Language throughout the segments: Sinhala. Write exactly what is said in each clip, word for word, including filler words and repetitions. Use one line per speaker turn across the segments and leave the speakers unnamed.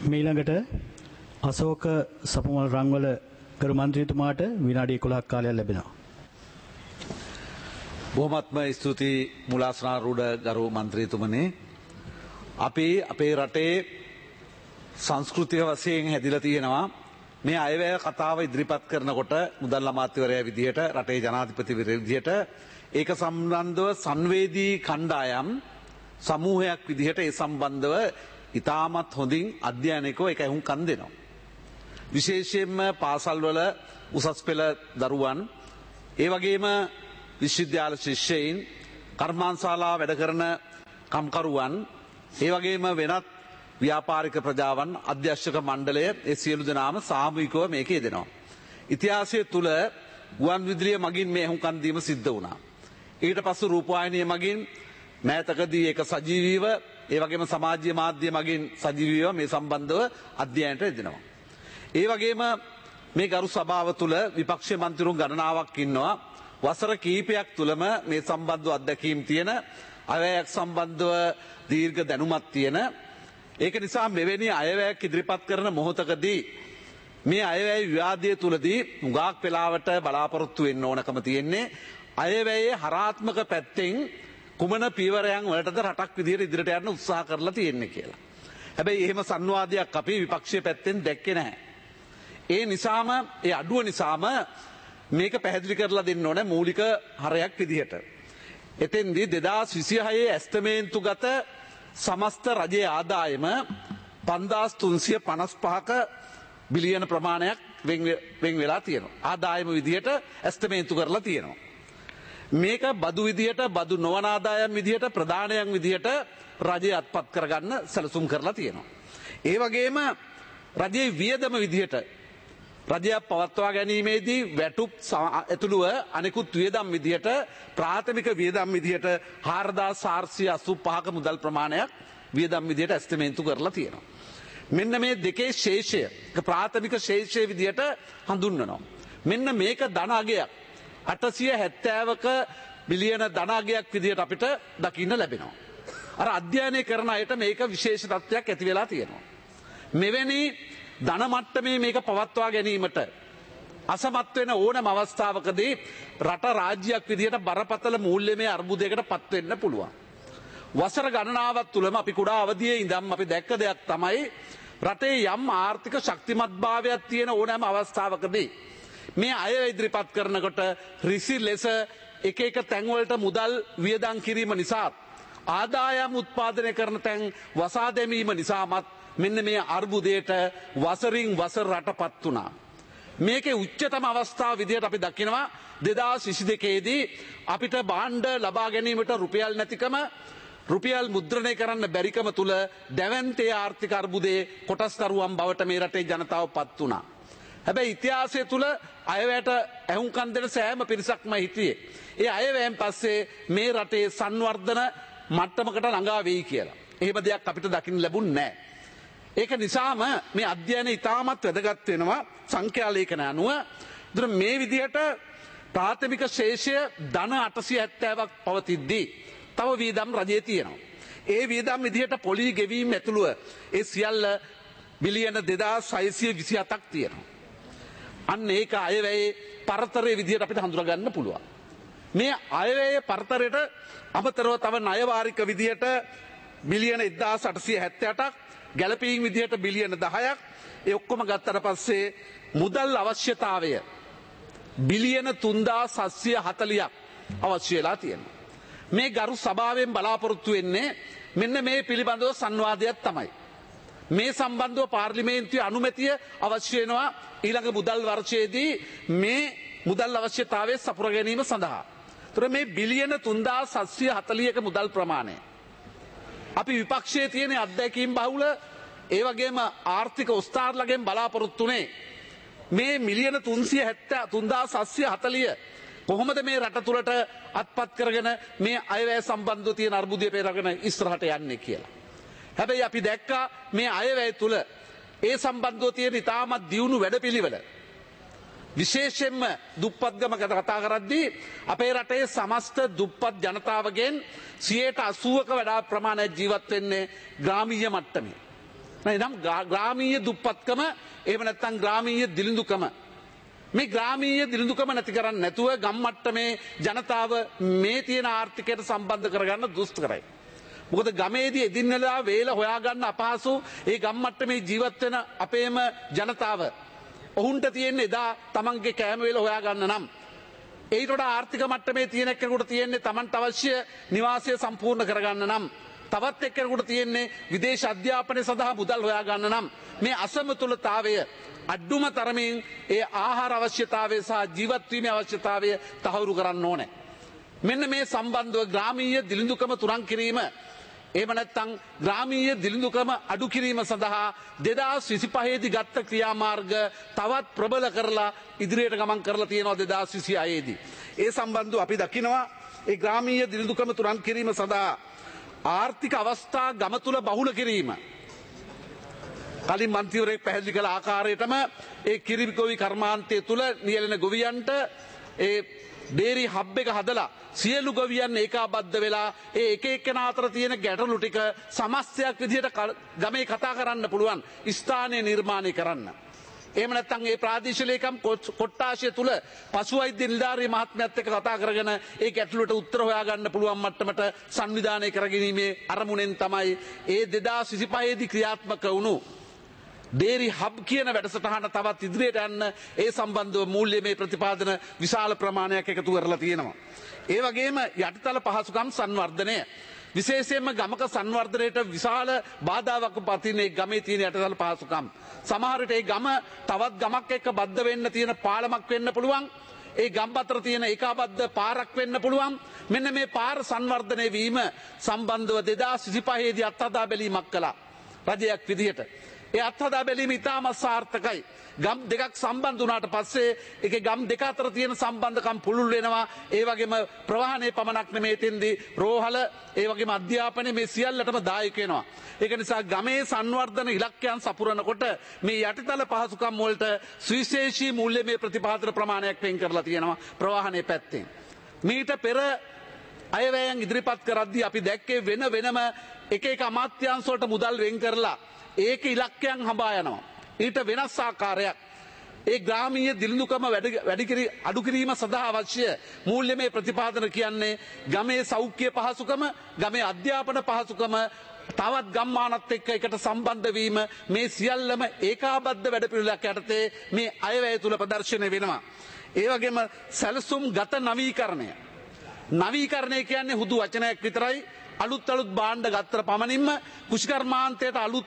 මීළඟට අශෝක සපුමල් රංවල ගරු මන්ත්‍රීතුමාට විනාඩි එකොළහක් කාලයක් ලැබෙනවා.
බොහොමත්ම ස්තුතියි මුලාස්නාරූඪ ගරු මන්ත්‍රීතුමනි. අපි අපේ රටේ සංස්කෘතික වශයෙන් හැදිලා තියෙනවා මේ අයවැය කතාව ඉදිරිපත් කරනකොට මුදල් අමාත්‍යවරයා විදිහට රටේ ජනාධිපතිවරයා විදිහට ඒක සම්බන්ධව සංවේදී කණ්ඩායම් සමූහයක් විදිහට ඒ සම්බන්ධව ඉතාමත් හොඳින් අධ්‍යයනයකව ඒක ඇහුම්කන් දෙනවා. විශේෂයෙන්ම පාසල්වල උසස් පෙළ දරුවන් ඒ වගේම විශ්වවිද්‍යාල ශිෂ්‍යයින් කර්මාන්තශාලා වැඩ කරන කම්කරුවන් ඒ වගේම වෙනත් ව්‍යාපාරික ප්‍රජාවන් අධ්‍යක්ෂක මණ්ඩලය ඒ සියලු දෙනාම සාමූහිකව මේකේ දෙනවා. ඉතිහාසය තුල ගුවන් විදුලිය මගින් මේ හුඟකන් දීම සිද්ධ වුණා. ඊට පස්සේ රූපවාහිනිය මගින් මෑතකදී ඒක සජීවීව ඒ වගේම සමාජීය මාධ්‍ය මගින් සජීවීව මේ සම්බන්ධව අධ්‍යයනයට යෙදෙනවා. ඒ වගේම මේ ගරු සභාව තුල විපක්ෂ මන්ත්‍රීවරුන් ගණනාවක් ඉන්නවා. වසර කිහිපයක් තුලම මේ සම්බන්ධව අත්දැකීම් තියෙන අයවැයක් සම්බන්ධව දීර්ඝ දැනුමක් තියෙන ඒක නිසා මෙවැනි අයවැයක් ඉදිරිපත් කරන මොහොතකදී මේ අයවැය විවාදය තුලදී උගාක් වෙලාවට බලාපොරොත්තු වෙන්න ඕනකම තියෙන්නේ අයවැයේ හරාත්මක පැත්තෙන් කුමන පීවරයන් වලටද රටක් විදිහට ඉදිරියට යන්න උත්සාහ කරලා තියෙන්නේ කියලා. හැබැයි එහෙම සංවාදයක් අපි විපක්ෂයේ පැත්තෙන් දැක්කේ නැහැ. ඒ නිසාම ඒ අඩුව නිසාම මේක පැහැදිලි කරලා දෙන්න ඕනේ මූලික හරයක් විදිහට. එතෙන්දී දෙදාස් විසිහයේ ඇස්තමේන්තුගත සමස්ත රජයේ ආදායම පන්දාස් තුන්සිය පනස් පහක බිලියන ප්‍රමාණයක් වෙන් වෙලා තියෙනවා. ආදායම විදිහට ඇස්තමේන්තු කරලා තියෙනවා. මේක බදු විදිහට බදු නොවන ආදායම් විදිහට ප්‍රධානයන් විදිහට රජය අත්පත් කරගන්න සැලසුම් කරලා තියෙනවා. ඒ වගේම රජයේ වියදම විදිහට රජයක් පවත්වා ගැනීමේදී වැටුප් ඇතුළුව අනෙකුත් වියදම් විදිහට ප්‍රාථමික වියදම් විදිහට හාරදාස් හාරසිය අසූ පහක මුදල් ප්‍රමාණයක් වියදම් විදිහට ඇස්තමේන්තු කරලා තියෙනවා. මෙන්න මේ දෙකේ ශේෂය ප්‍රාථමික ශේෂය විදිහට හඳුන්වනවා. මෙන්න මේක ධන අගයක් අටසිය හැත්තෑවක බිලියන ධන අගයක් විදිහට අපිට දකින්න ලැබෙනවා. අර අධ්‍යයනය කරන අයට මේක විශේෂ තත්ත්වයක් ඇති වෙලා තියෙනවා. මෙවැනි ධන මට්ටමේ මේක පවත්වා ගැනීමට අසමත් වෙන ඕනම අවස්ථාවකදී රට රාජ්‍යයක් විදිහට බරපතල මූල්‍යමය අර්බුදයකට පත් වෙන්න පුළුවන්. වසර ගණනාවක් තුලම අපි කුඩා අවදියේ ඉඳන් අපි දැක්ක දෙයක් තමයි රටේ යම් ආර්ථික ශක්තිමත්භාවයක් තියෙන ඕනෑම අවස්ථාවකදී මේ අය ඉදිරිපත් කරනකොට රිසි ලෙස එක එක තැන්වලට මුදල් වියදම් කිරීම නිසා ආදායම් උත්පාදනය කරන තැන් වසා දැමීම නිසාමත් මෙන්න මේ අර්බුදයට වසරින් වසර රටපත් වුණා. මේකේ උච්චතම අවස්ථාව විදිහට අපි දකිනවා දෙදාස් විසි දෙකේදී අපිට භාණ්ඩ ලබා ගැනීමට රුපියල් නැතිකම රුපියල් මුද්‍රණය කරන්න බැරිකම තුල දැවැන්තේ ආර්ථික අර්බුදයේ කොටස්කරුවන් බවට මේ රටේ ජනතාව පත් වුණා. හැබැයි ඉතිහාසය තුල අයවැයට ඇහුම්කන් දෙන සෑම පිරිසක්ම හිටියේ. ඒ අයවැයෙන් පස්සේ මේ රටේ සංවර්ධන මට්ටමකට ළඟා වෙයි කියලා. එහෙම දෙයක් අපිට දකින්න ලැබුණේ නැහැ. ඒක නිසාම මේ අධ්‍යයනය ඉතාමත් වැදගත් වෙනවා සංඛ්‍යා ලේඛන අනුව. ඒතර මේ විදිහට ප්‍රාථමික ශේෂය ධන අටසිය හැත්තෑවක් පවතිද්දී තව වියදම් රජයේ තියෙනවා. ඒ වියදම් විදිහට පොලි ගෙවීම ඇතුළුව ඒ සියල්ල බිලියන දෙදාස් හයසිය විසි හතක් තියෙනවා. අන්න ඒක අයවැයේ පරතරයේ විදිහට අපිට හඳුනා ගන්න පුළුවන්. මේ අයවැයේ පරතරයට අමතරව තව ණය වාරික විදිහට බිලියන එක්දාස් අටසිය හැත්තෑඅටක් ගැලපීම් විදිහට බිලියන දහයක් ඒ ඔක්කොම ගත්තට පස්සේ මුදල් අවශ්‍යතාවය බිලියන තුන්දාස් හත්සිය හතලිහක් අවශ්‍ය වෙලා තියෙනවා. මේ ගරු සභාවෙන් බලාපොරොත්තු වෙන්නේ මෙන්න මේ පිළිබඳව සංවාදයක් තමයි. මේ සම්බන්ධව පාර්ලිමේන්තුවේ අනුමැතිය අවශ්‍ය වෙනවා ඊළඟ මුදල් වර්ෂයේදී මේ මුදල් අවශ්‍යතාවය සපුර ගැනීම සඳහා. ඒතර මේ බිලියන තුන්දාස් හත්සිය හතලිහක මුදල් ප්‍රමාණය අපි විපක්ෂයේ තියෙන අත්දැකීම් බහුල ඒ වගේම ආර්ථික උස්තාරලගෙන් බලාපොරොත්තුනේ මේ මිලියන තුන්දාස් හත්සිය හතලිහ කොහොමද මේ රට තුළට අත්පත් කරගෙන මේ අයවැය සම්බන්ධව තියෙන අර්බුදය පෙරගෙන ඉස්සරහට යන්නේ කියලා. හැබැයි අපි දැක්කා මේ අයවැය තුළ ඒ සම්බන්ධව තියෙන ඉතාමත් දියුණු වැඩපිළිවෙල විශේෂයෙන්ම දුප්පත්කම කතා කරද්දී අපේ රටේ සමස්ත දුප්පත් ජනතාවගෙන් සියයට අසූවක වඩා ප්‍රමාණයක් ජීවත් වෙන්නේ ග්‍රාමීය මට්ටමේ. නම් ග්‍රාමීය දුප්පත්කම එහෙම නැත්නම් ග්‍රාමීය දිලිඳුකම මේ ග්‍රාමීය දිලිඳුකම නැති කරන්නේ නැතුව ගම් මට්ටමේ ජනතාව මේ තියෙන ආර්ථිකයට සම්බන්ධ කරගන්න දුෂ්කරයි. මොකද ගමේදී එදිනෙදා වේල හොයාගන්න අපහසු ඒ ගම් මට්ටමේ ජීවත් වෙන අපේම ජනතාව ඔවුන්ට තියෙන එදා තමන්ගේ කෑම වේල හොයාගන්න නම් ඒකට වඩා ආර්ථික මට්ටමේ තියෙන කෙනෙකුට තියෙන්නේ තමන්ට අවශ්‍ය නිවාසය සම්පූර්ණ කරගන්න නම් තවත් එක්කෙනෙකුට තියෙන්නේ විදේශ අධ්‍යාපනය සඳහා මුදල් හොයාගන්න නම් මේ අසමතුලතාවය අඩුම තරමින් ඒ ආහාර අවශ්‍යතාවය සහ ජීවත්වීමේ අවශ්‍යතාවය තහවුරු කරන්න ඕනේ. මෙන්න මේ සම්බන්ධව ග්‍රාමීය දිලිඳුකම තුරන් කිරීම එහෙම නැත්නම් ග්‍රාමීය දිලිඳුකම අඩු කිරීම සඳහා දෙදාස් විසිපහ දී ගත්ත ක්‍රියාමාර්ග තවත් ප්‍රබල කරලා ඉදිරියට ගමන් කරලා තියෙනවා දෙදාස් විසිහය දී. ඒ සම්බන්ධව අපි දකිනවා ඒ ග්‍රාමීය දිලිඳුකම තුරන් කිරීම සඳහා ආර්ථික අවස්ථා ගම තුල බහුල කිරීම කලින් මන්ත්‍රීවරයෙක් පැහැදිලි කළ ආකාරයටම ඒ කිරි ගොවි කර්මාන්තය තුල නියැලෙන ගොවියන්ට ඒ ඩේරි හබ් එක හදලා සියලු ගොවියන් ඒකාබද්ධ වෙලා ඒ එක එක්කෙනා අතර තියෙන ගැටලු ටික සමස්තයක් විදිහට ගමේ කතා කරන්න පුළුවන් ස්ථානය නිර්මාණය කරන්න. එහෙම නැත්නම් ඒ ප්‍රාදේශීය ලේකම් කොට්ටාශය තුල පශු වෛද්‍ය නිලධාරී මහත්මයාත් එක්ක කතා කරගෙන ඒ ගැටලුවට උත්තර හොයාගන්න පුළුවන් මට්ටමට සංවිධානය කරගැනීමේ අරමුණෙන් තමයි ඒ දෙදාස් විසිපහ දී ක්‍රියාත්මක වුණු ඩේරි හබ් කියන වැඩසටහන තවත් ඉදිරියට යන්න ඒ සම්බන්ධව මූල්‍යමය ප්‍රතිපාදන විශාල ප්‍රමාණයක් එකතු කරලා තියෙනවා. ඒ වගේම යටිතල පහසුකම් සංවර්ධනය විශේෂයෙන්ම ගමක සංවර්ධනයට විශාල බාධාවක් පතින ඒ ගමේ තියෙන යටිතල පහසුකම්. සමහර විට ඒ ගම තවත් ගමක් එක්ක බද්ධ වෙන්න තියෙන පාලමක් වෙන්න පුළුවන්. ඒ ගම් අතර තියෙන ඒකාබද්ධ පාරක් වෙන්න පුළුවන්. මෙන්න මේ පාර සංවර්ධනය වීම සම්බන්ධව දෙදාස් විසිපහ දී අත්හදා බැලීමක් කළා රජයක් විදිහට. ඒ අත්හදා බැලීම ඉතාමත් සාර්ථකයි. ගම් දෙකක් සම්බන්ධ වුණාට පස්සේ ඒකේ ගම් දෙක අතර තියෙන සම්බන්ධකම් පුළුල් වෙනවා. ඒ වගේම ප්‍රවාහනයේ පමණක් නෙමෙයි තෙන්දී රෝහල ඒ වගේම අධ්‍යාපනය මේ සියල්ලටම දායක වෙනවා. ඒක නිසා ගමේ සංවර්ධන ඉලක්කයන් සපුරනකොට මේ යටිතල පහසුකම් වලට සුවිශේෂී මූල්‍යමය ප්‍රතිපාදන ප්‍රමාණයක් වෙන් කරලා තියෙනවා ප්‍රවාහනයේ පැත්තෙන්. මීට පෙර අයවැයන් ඉදිරිපත් කරද්දී අපි දැක්කේ වෙන වෙනම එක එක අමාත්‍යාංශ වලට මුදල් වෙන් කරලා ඒක ඉලක්කයන් හඹා යනවා. ඊට වෙනස් ආකාරයක් ඒ ග්‍රාමීය දිලිඳුකම වැඩි අඩු කිරීම සඳහා අවශ්‍ය මූල්‍යමය ප්‍රතිපාදන කියන්නේ ගමේ සෞඛ්‍ය පහසුකම, ගමේ අධ්‍යාපන පහසුකම, තවත් ගම්මානත් එක්ක එකට සම්බන්ධ වීම මේ සියල්ලම ඒකාබද්ධ වැඩපිළිවෙලක් යටතේ මේ අයවැය තුල ප්‍රදර්ශනය වෙනවා. ඒ වගේම සැලසුම් ගත නවීකරණය. නවීකරණය කියන්නේ හුදු වචනයක් විතරයි. අලුත් අලුත් භාණ්ඩ ගත්තර පමණින්ම කුෂිකර්මාන්තයට අලුත්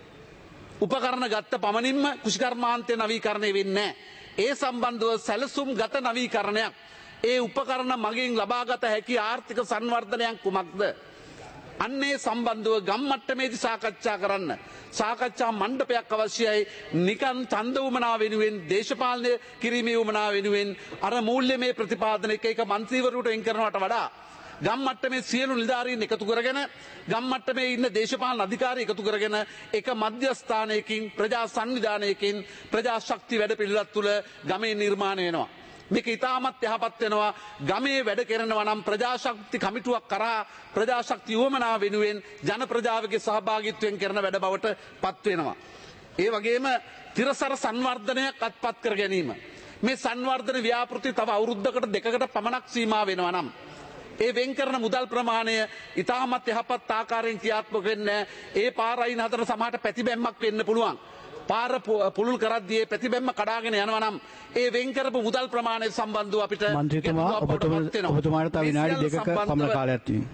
උපකරණ ගත්ත පමණින්ම කුෂිකර්මාන්තය නවීකරණය වෙන්නේ නැහැ. ඒ සම්බන්ධව සැලසුම් ගත නවීකරණයක්. ඒ උපකරණ මගින් ලබාගත හැකි ආර්ථික සංවර්ධනයක් කුමක්ද? අන්නේ සම්බන්ධව ගම් මට්ටමේදී සාකච්ඡා කරන්න සාකච්ඡා මණ්ඩපයක් අවශ්‍යයි. නිකන් ඡන්ද උමනා වෙනුවෙන් දේශපාලනය කිරීමේ උමනා වෙනුවෙන් අර මූල්‍යමය ප්‍රතිපාදන එක එක මන්ත්‍රීවරුන්ට වෙන් කරනවට වඩා ගම් මට්ටමේ සියලු නිලධාරීන් එකතු කරගෙන ගම් මට්ටමේ ඉන්න දේශපාලන අධිකාරී එකතු කරගෙන එක මධ්‍යස්ථානයකින් ප්‍රජා සංවිධානයකින් ප්‍රජා ශක්ති වැඩ පිළිවෙලක් තුළ ගමේ නිර්මාණය වෙනවා. මේක ඉතාමත් යහපත් වෙනවා. ගමේ වැඩ කරනවා නම් ප්‍රජා ශක්ති කමිටුවක් කරා ප්‍රජා ශක්ති උවමනා වෙනුවෙන් ජන ප්‍රජාවගේ සහභාගීත්වයෙන් කරන වැඩ බවට පත් වෙනවා. ඒ වගේම තිරසර සංවර්ධනයක් අත්පත් කර ගැනීම. මේ සංවර්ධන ව්‍යාපෘති තව අවුරුද්දකට දෙකකට පමණක් සීමා වෙනවා නම් ඒ වෙන් කරන මුදල් ප්‍රමාණය ඉතාමත් යහපත් ආකාරයෙන් ක්‍රියාත්මක වෙන්නේ. ඒ පාර අයින් හතර සමහරට පැතිබැම්මක් වෙන්න පුළුවන්. පාර පුළුල් කරද්දී ඒ පැතිබැම්ම කඩාගෙන යනවා නම් ඒ වෙන් කරපු මුදල් ප්‍රමාණය සම්බන්ධව අපිට
මන්ත්‍රීතුමා ඔබතුමාට තව විනාඩි දෙකක පමණ කාලයක් තියෙනවා.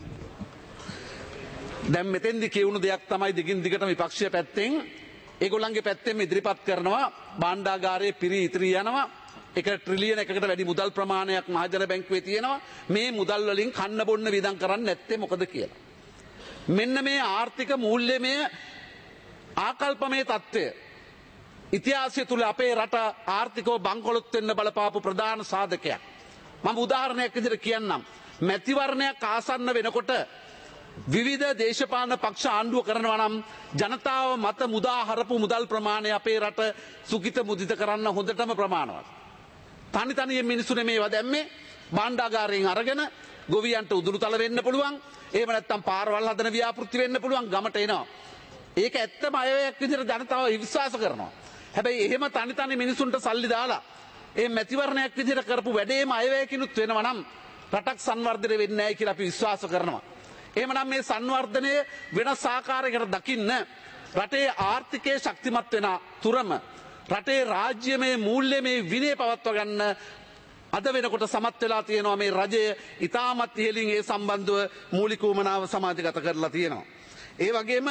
දැන් මෙතෙන්දි කියවුණු දෙයක් තමයි දිගින් දිගටම විපක්ෂය පැත්තෙන් ඒගොල්ලන්ගේ පැත්තෙන් ඉදිරිපත් කරනවා භාණ්ඩාගාරයේ පිරි ඉතිරි යනවා. එක ට්‍රිලියන එකකට වැඩි මුදල් ප්‍රමාණයක් මහජන බැංකුවේ තියෙනවා. මේ මුදල් වලින් කන්න බොන්න වියදම් කරන්නේ නැත්තේ මොකද කියලා. මෙන්න මේ ආර්ථික මූල්‍යමය ආකල්පමය తত্ত্বය ඉතිහාසය තුල අපේ රට ආර්ථිකව බංකොලොත් වෙන්න බලපාපු ප්‍රධාන සාධකයක්. මම උදාහරණයක් විදිහට කියන්නම්. මැතිවරණයක් ආසන්න වෙනකොට විවිධ දේශපාලන පක්ෂ ආණ්ඩුව කරනවා නම් ජනතාව මත මුදා හරපු මුදල් ප්‍රමාණය අපේ රට සුඛිත මුදිත කරන්න හොඳටම ප්‍රමාණවත්. තනි තනියෙන් මිනිස්සු නෙමේවා දැම්මේ භාණ්ඩාගාරයෙන් අරගෙන ගොවියන්ට උදුරු තල වෙන්න පුළුවන්. එහෙම නැත්නම් පාරවල් හදන ව්‍යාපෘති වෙන්න පුළුවන්. ගමට එනවා. ඒක ඇත්තම අයවැයක් විදිහට ජනතාව විශ්වාස කරනවා. හැබැයි එහෙම තනි තනි මිනිසුන්ට සල්ලි දාලා ඒ මැතිවරණයක් විදිහට කරපු වැඩේම අයවැයකිනුත් වෙනවා නම් රටක් සංවර්ධනය වෙන්නේ නැහැ කියලා අපි විශ්වාස කරනවා. එහෙමනම් මේ සංවර්ධනය වෙනස් ආකාරයකට දකින්න රටේ ආර්ථිකයේ ශක්තිමත් වෙන තුරම රටේ රාජ්‍යමය මූල්‍යමය විනය පවත්වා ගන්න අද වෙනකොට සමත් වෙලා තියෙනවා මේ රජය ඉතාමත් ඉහළින් ඒ සම්බන්ධව මූලික උවමනාව සමාජගත කරලා තියෙනවා. ඒ වගේම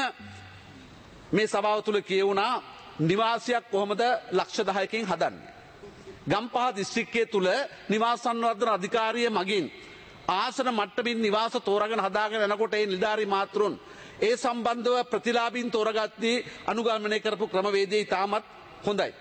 මේ සභාව තුළ කියවුණා නිවාසයක් කොහොමද ලක්ෂ දහයකින් හදන්නේ. ගම්පහ දිස්ත්‍රික්කයේ තුල නිවාස සංවර්ධන අධිකාරිය මගින් ආසන මට්ටමින් නිවාස තෝරාගෙන හදාගෙන යනකොට ඒ නිලධාරී මාතෘන් ඒ සම්බන්ධව ප්‍රතිලාභීන් තෝරගත්තී අනුගමනය කරපු ක්‍රමවේදය ඉතාමත් හොඳයි.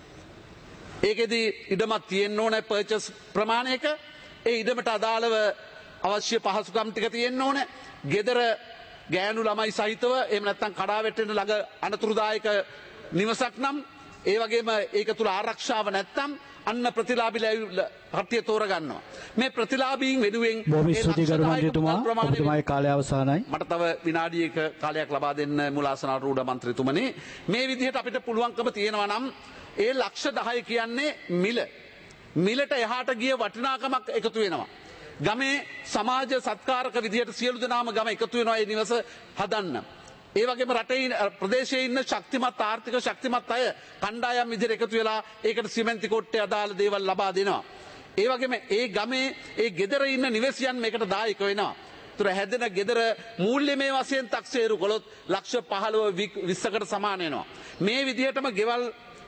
ඒකෙදි ඉඩමක් තියෙන්න ඕනේ පර්චස් ප්‍රමාණයක. ඒ ඉඩමට අදාළව අවශ්‍ය පහසුකම් ටික තියෙන්න ඕනේ. ගෙදර ගෑනු ළමයි සහිතව එහෙම නැත්නම් කඩා වැටෙන්න ළඟ අනතුරුදායක නිවසක් නම් ඒ වගේම ඒක තුල ආරක්ෂාව නැත්නම් අන්න ප්‍රතිලාභී කට්ටිය තෝරගන්නවා. මේ ප්‍රතිලාභීන් වෙනුවෙන්
බොහොම ස්තුතියි ගරු මන්ත්‍රීතුමා. ඔබතුමාගේ කාලය අවසానයි.
මට තව විනාඩියක කාලයක් ලබා දෙන්න මුලාසනාරූඪ මන්ත්‍රීතුමනි. මේ විදිහට අපිට පුළුවන්කම තියෙනවා නම් ඒ ලක්ෂ දහය කියන්නේ මිල. මිලට එහාට ගිය වටිනාකමක් එකතු වෙනවා. ගමේ සමාජ සත්කාරක විදිහට සියලු දෙනාම ගම එකතු වෙනවා ඒ නිවස හදන්න. ඒ වගේම රටේ ප්‍රදේශයේ ඉන්න ශක්තිමත් ආර්ථික ශක්තිමත් අය කණ්ඩායම් විදිහට එකතු වෙලා ඒකට සිමෙන්ති කොට්ටේ අදාළ දේවල් ලබා දෙනවා. ඒ වගේම ඒ ගමේ ඒ ගෙදර ඉන්න නිවසියන් මේකට දායක වෙනවා. ඒතර හැදෙන ගෙදර මූල්‍යමය වශයෙන් taxේරු කළොත් ලක්ෂ පහළොව විස්සකට සමාන වෙනවා. මේ විදිහටම ගෙවල්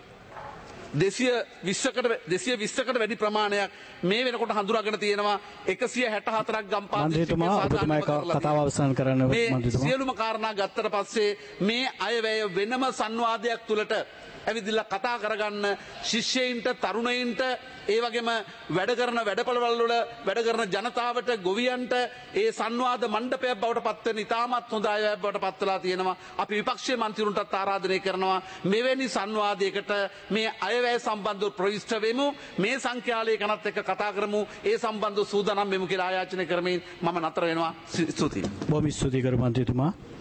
දෙසිය විස්සකට දෙසිය විස්සකට වැඩි ප්‍රමාණයක් මේ වෙනකොට හඳුනාගෙන තියෙනවා. එකසිය හැට හතරක් ගම්පහ
මන්ත්‍රීතුමා ඔබතුමායි කතාව අවසන් කරන්න
මන්ත්‍රීතුමා. සියලුම කාරණා ගත්තට පස්සේ මේ අයවැය වෙනම සංවාදයක් තුලට ඇවිදලා කතා කරගන්න ශිෂ්‍යයින්ට තරුණයින්ට ඒ වගේම වැඩ කරන වැඩපළවල් වල වැඩ කරන ජනතාවට ගොවියන්ට ඒ සංවාද මණ්ඩපයක් බවට පත් වෙන ඉතාමත් හොඳ අයවැයක් බවට පත් වෙලා තියෙනවා. අපි විපක්ෂීය මන්ත්‍රීවරුන්ටත් ආරාධනය කරනවා මෙවැනි සංවාදයකට මේ අයවැය සම්බන්ධව ප්‍රවිෂ්ඨ වෙමු. මේ සංඛ්‍යාලයකනත් එක්ක කතා කරමු. ඒ සම්බන්ධව සූදානම් වෙමු කියලා ආයාචනය කරමින් මම නතර වෙනවා. ස්තුතියි.
බොහොම ස්තුතියි ගරු මන්ත්‍රීතුමා.